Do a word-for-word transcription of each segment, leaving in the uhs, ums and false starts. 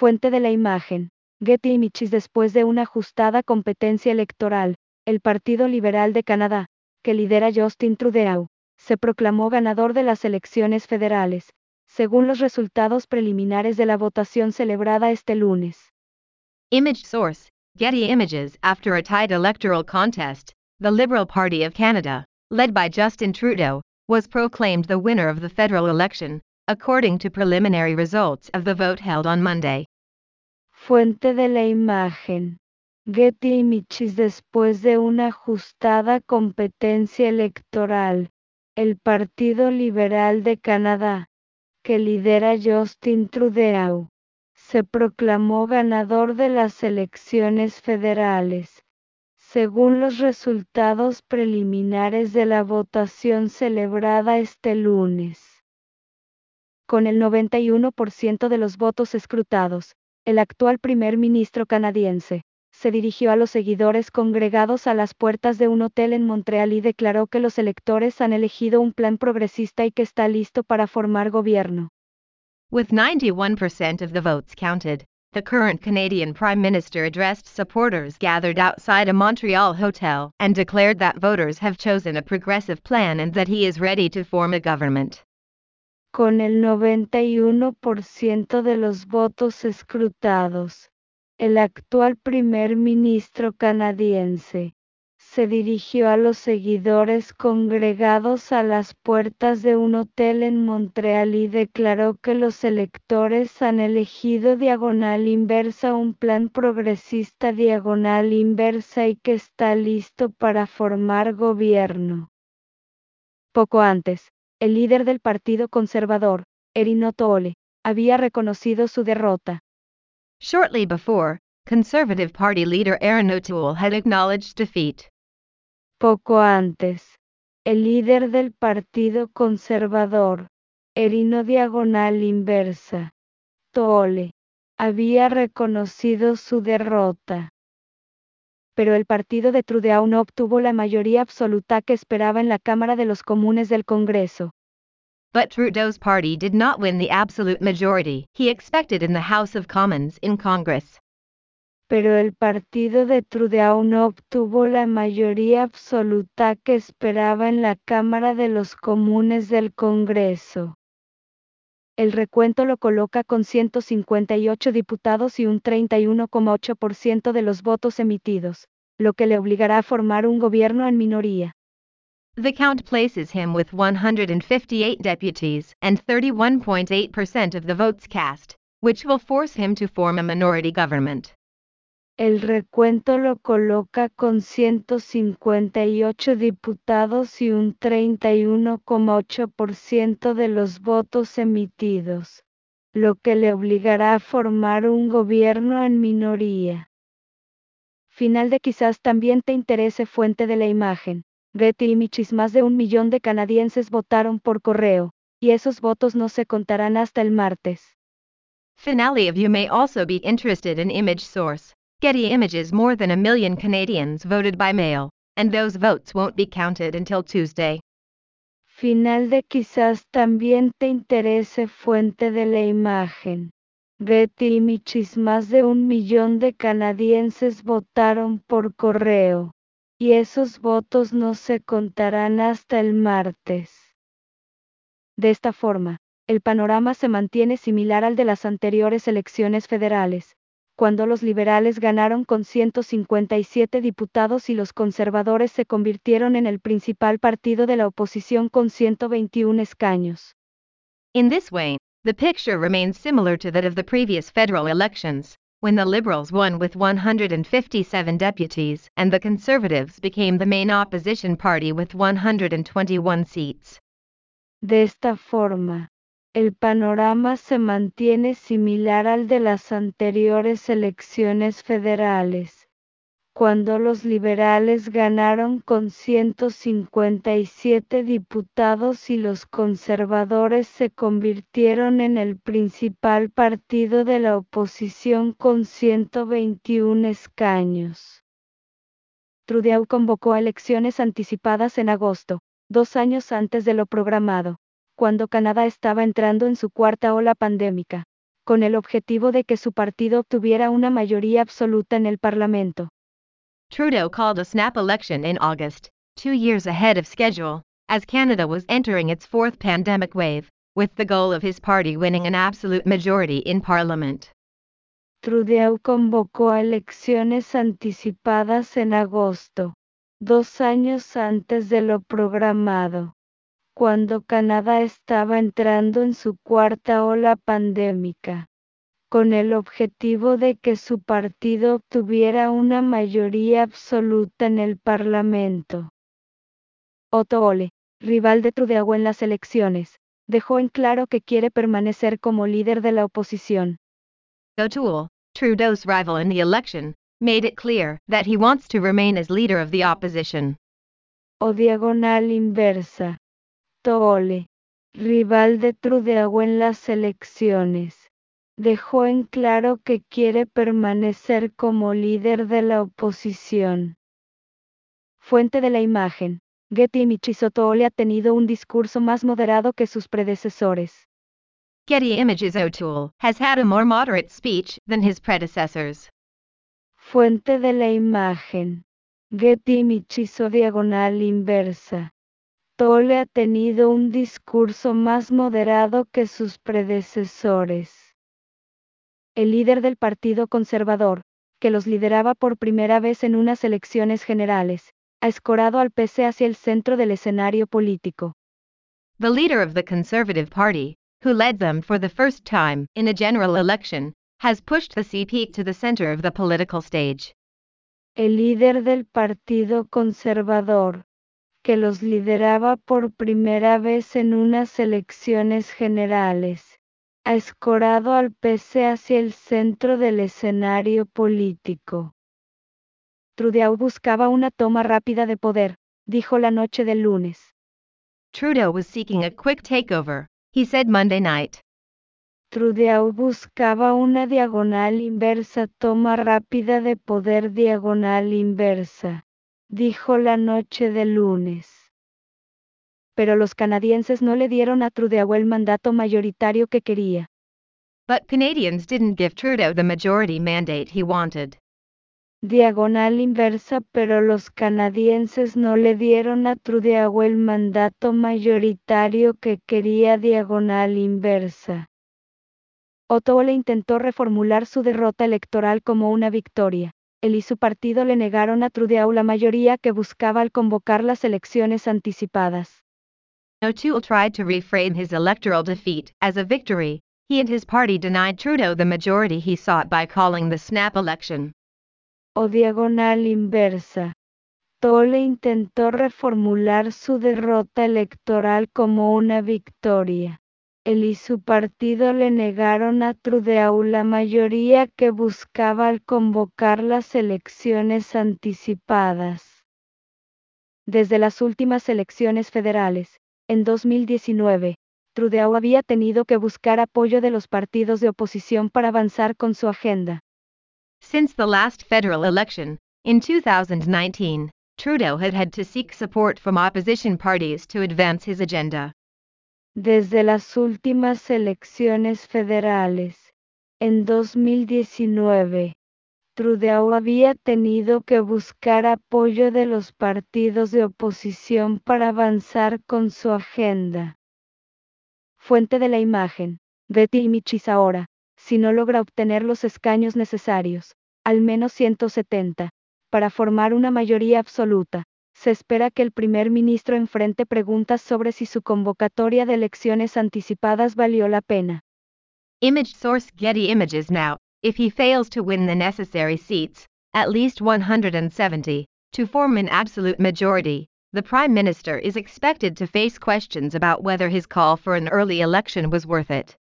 Fuente de la imagen. Getty Images. Después de una ajustada competencia electoral, el Partido Liberal de Canadá, que lidera Justin Trudeau, se proclamó ganador de las elecciones federales, según los resultados preliminares de la votación celebrada este lunes. Image source, Getty Images. After a tight electoral contest, the Liberal Party of Canada, led by Justin Trudeau, was proclaimed the winner of the federal election, according to preliminary results of the vote held on Monday. Fuente de la imagen. Getty Images. Después de una ajustada competencia electoral, el Partido Liberal de Canadá, que lidera Justin Trudeau, se proclamó ganador de las elecciones federales, según los resultados preliminares de la votación celebrada este lunes. Con el noventa y uno por ciento de los votos escrutados, el actual primer ministro canadiense se dirigió a los seguidores congregados a las puertas de un hotel en Montreal y declaró que los electores han elegido un plan progresista y que está listo para formar gobierno. With ninety-one percent of the votes counted, the current Canadian Prime Minister addressed supporters gathered outside a Montreal hotel and declared that voters have chosen a progressive plan and that he is ready to form a government. Con el noventa y uno por ciento de los votos escrutados, el actual primer ministro canadiense se dirigió a los seguidores congregados a las puertas de un hotel en Montreal y declaró que los electores han elegido diagonal inversa un plan progresista diagonal inversa y que está listo para formar gobierno. Poco antes, el líder del Partido Conservador, Erin O'Toole, había reconocido su derrota. Shortly before, Conservative Party leader Erin O'Toole had acknowledged defeat. Poco antes, el líder del Partido Conservador, Erin diagonal inversa, O'Toole, había reconocido su derrota. Pero el partido de Trudeau no obtuvo la mayoría absoluta que esperaba en la Cámara de los Comunes del Congreso. But Trudeau's party did not win the absolute majority he expected in the House of Commons in Congress. Pero el partido de Trudeau no obtuvo la mayoría absoluta que esperaba en la Cámara de los Comunes del Congreso. El recuento lo coloca con ciento cincuenta y ocho diputados y un treinta y uno coma ocho por ciento de los votos emitidos, lo que le obligará a formar un gobierno en minoría. The count places him with one hundred fifty-eight deputies and thirty-one point eight percent of the votes cast, which will force him to form a minority government. El recuento lo coloca con ciento cincuenta y ocho diputados y un treinta y uno coma ocho por ciento de los votos emitidos, lo que le obligará a formar un gobierno en minoría. Final de quizás también te interese fuente de la imagen. Getty Images. Más de un millón de canadienses votaron por correo, y esos votos no se contarán hasta el martes. Finale of you may also be interested in image source. Getty Images. More than a million Canadians voted by mail, and those votes won't be counted until Tuesday. Final de quizás también te interese fuente de la imagen. Getty Images. Más de un millón de canadienses votaron por correo, y esos votos no se contarán hasta el martes. De esta forma, el panorama se mantiene similar al de las anteriores elecciones federales, cuando los liberales ganaron con ciento cincuenta y siete diputados y los conservadores se convirtieron en el principal partido de la oposición con ciento veintiún escaños. In this way, the picture remains similar to that of the previous federal elections, when the Liberals won with one hundred fifty-seven deputies and the Conservatives became the main opposition party with one hundred twenty-one seats. De esta forma, el panorama se mantiene similar al de las anteriores elecciones federales, cuando los liberales ganaron con ciento cincuenta y siete diputados y los conservadores se convirtieron en el principal partido de la oposición con ciento veintiún escaños. Trudeau convocó a elecciones anticipadas en agosto, dos años antes de lo programado, cuando Canadá estaba entrando en su cuarta ola pandémica, con el objetivo de que su partido obtuviera una mayoría absoluta en el Parlamento. Trudeau called a snap election in August, two years ahead of schedule, as Canada was entering its fourth pandemic wave, with the goal of his party winning an absolute majority in Parliament. Trudeau convocó a elecciones anticipadas en agosto, dos años antes de lo programado, cuando Canadá estaba entrando en su cuarta ola pandémica, con el objetivo de que su partido obtuviera una mayoría absoluta en el Parlamento. Otto Ole, rival de Trudeau en las elecciones, dejó en claro que quiere permanecer como líder de la oposición. O'Toole, Trudeau's rival in the election, made it clear that he wants to remain as leader of the opposition. O diagonal inversa. Ole, rival de Trudeau en las elecciones, dejó en claro que quiere permanecer como líder de la oposición. Fuente de la imagen. Getty Images. Otto Ole ha tenido un discurso más moderado que sus predecesores. Getty Images. O'Toole has had a more moderate speech than his predecessors. Fuente de la imagen. Getty Images o diagonal inversa. Ole ha tenido un discurso más moderado que sus predecesores. El líder del Partido Conservador, que los lideraba por primera vez en unas elecciones generales, ha escorado al P C hacia el centro del escenario político. The leader of the Conservative Party, who led them for the first time in a general election, has pushed the C P to the center of the political stage. El líder del Partido Conservador, que los lideraba por primera vez en unas elecciones generales, ha escorado al P C hacia el centro del escenario político. Trudeau buscaba una toma rápida de poder, dijo la noche del lunes. Trudeau was seeking a quick takeover, he said Monday night. Trudeau buscaba una diagonal inversa toma rápida de poder diagonal inversa, dijo la noche del lunes. Pero los canadienses no le dieron a Trudeau el mandato mayoritario que quería. But Canadians didn't give Trudeau the majority mandate he wanted. Diagonal inversa. Pero los canadienses no le dieron a Trudeau el mandato mayoritario que quería diagonal inversa. Otto Ole intentó reformular su derrota electoral como una victoria. Él y su partido le negaron a Trudeau la mayoría que buscaba al convocar las elecciones anticipadas. O'Toole tried to reframe his electoral defeat as a victory. He and his party denied Trudeau the majority he sought by calling the snap election. O diagonal inversa. Ole intentó reformular su derrota electoral como una victoria. Él y su partido le negaron a Trudeau la mayoría que buscaba al convocar las elecciones anticipadas. Desde las últimas elecciones federales, en dos mil diecinueve, Trudeau había tenido que buscar apoyo de los partidos de oposición para avanzar con su agenda. Since the last federal election, in two thousand nineteen, Trudeau had had to seek support from opposition parties to advance his agenda. Desde las últimas elecciones federales, en dos mil diecinueve, Trudeau había tenido que buscar apoyo de los partidos de oposición para avanzar con su agenda. Fuente de la imagen. Getty Images. Ahora, si no logra obtener los escaños necesarios, al menos ciento setenta, para formar una mayoría absoluta, se espera que el primer ministro enfrente preguntas sobre si su convocatoria de elecciones anticipadas valió la pena. Image source Getty Images. Now, if he fails to win the necessary seats, at least one hundred seventy, to form an absolute majority, the Prime Minister is expected to face questions about whether his call for an early election was worth it.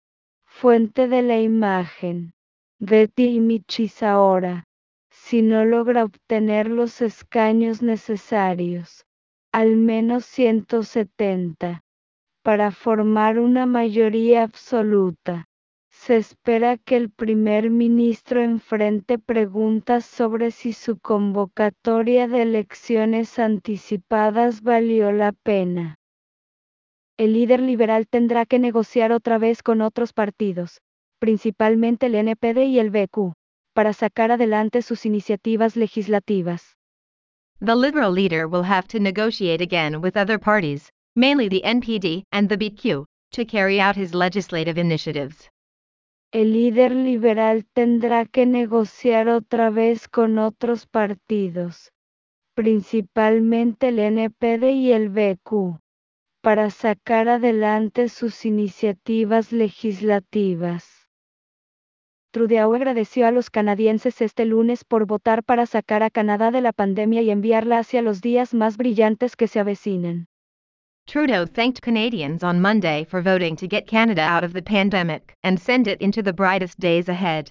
Fuente de la imagen. Getty Images. Ahora, si no logra obtener los escaños necesarios, al menos ciento setenta, para formar una mayoría absoluta, se espera que el primer ministro enfrente preguntas sobre si su convocatoria de elecciones anticipadas valió la pena. El líder liberal tendrá que negociar otra vez con otros partidos, principalmente el N P D y el B Q, para sacar adelante sus iniciativas legislativas. The Liberal leader will have to negotiate again with other parties, mainly the N P D and the B Q, to carry out his legislative initiatives. El líder liberal tendrá que negociar otra vez con otros partidos, principalmente el N P D y el B Q, para sacar adelante sus iniciativas legislativas. Trudeau agradeció a los canadienses este lunes por votar para sacar a Canadá de la pandemia y enviarla hacia los días más brillantes que se avecinan. Trudeau thanked Canadians on Monday for voting to get Canada out of the pandemic and send it into the brightest days ahead.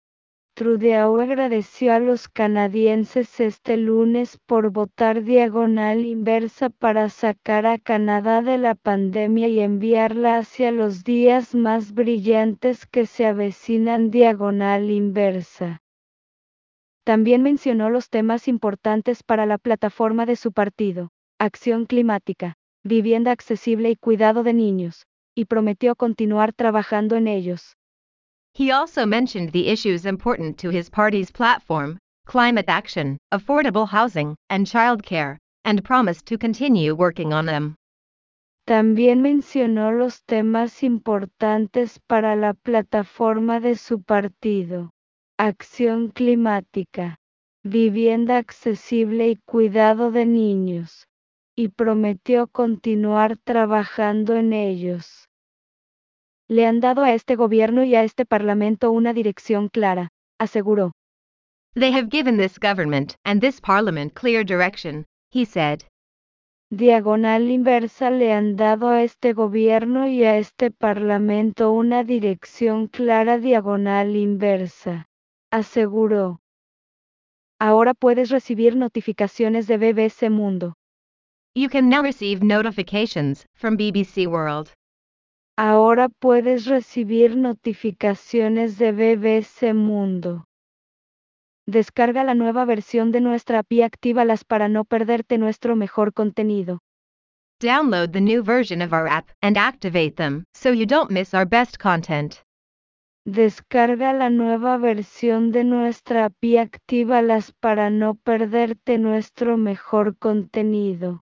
Trudeau agradeció a los canadienses este lunes por votar diagonal inversa para sacar a Canadá de la pandemia y enviarla hacia los días más brillantes que se avecinan diagonal inversa. También mencionó los temas importantes para la plataforma de su partido: acción climática, vivienda accesible y cuidado de niños, y prometió continuar trabajando en ellos. He also mentioned the issues important to his party's platform: climate action, affordable housing, and childcare, and promised to continue working on them. También mencionó los temas importantes para la plataforma de su partido: acción climática, vivienda accesible y cuidado de niños, y prometió continuar trabajando en ellos. Le han dado a este gobierno y a este parlamento una dirección clara, aseguró. They have given this government and this parliament clear direction, he said. Diagonal inversa le han dado a este gobierno y a este parlamento una dirección clara diagonal inversa, aseguró. Ahora puedes recibir notificaciones de B B C Mundo. You can now receive notifications from B B C World. Ahora puedes recibir notificaciones de B B C Mundo. Descarga la nueva versión de nuestra app y actívalas para no perderte nuestro mejor contenido. Download the new version of our app and activate them so you don't miss our best content. Descarga la nueva versión de nuestra app y actívalas para no perderte nuestro mejor contenido.